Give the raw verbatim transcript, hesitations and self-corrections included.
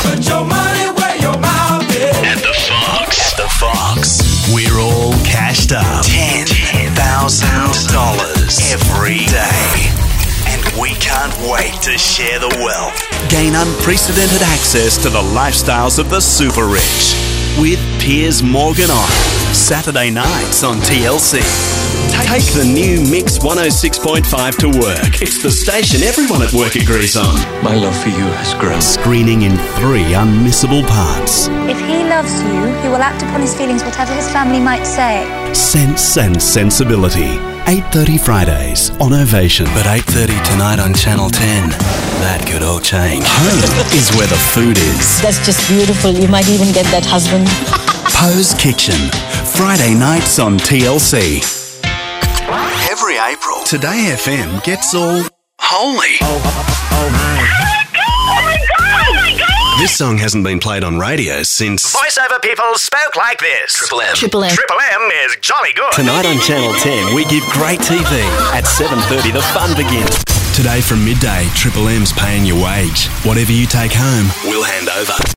Put your money where your mouth is. At the Fox. At the Fox. We're all cashed up. ten thousand dollars every day. And we can't wait to share the wealth. Gain unprecedented access to the lifestyles of the super rich. With Piers Morgan on Saturday nights on T L C. Take the new Mix one oh six point five to work. It's the station everyone at work agrees on. My love for you has grown. Screening in three unmissable parts. If he loves you, he will act upon his feelings, whatever his family might say. Sense and Sensibility. eight thirty Fridays on Ovation. But eight thirty tonight on Channel ten. That could all change. Home is where the food is. That's just beautiful. You might even get that husband. Poe's Kitchen. Friday nights on T L C. Every April, Today F M gets all holy. Oh, oh, oh my. Oh my God! Oh my God! This song hasn't been played on radio since... Voiceover people spoke like this. Triple M. Triple M. Triple M is jolly good. Tonight on Channel ten, we give great T V. At seven thirty, the fun begins. Today from midday, Triple M's paying your wage. Whatever you take home, we'll hand over.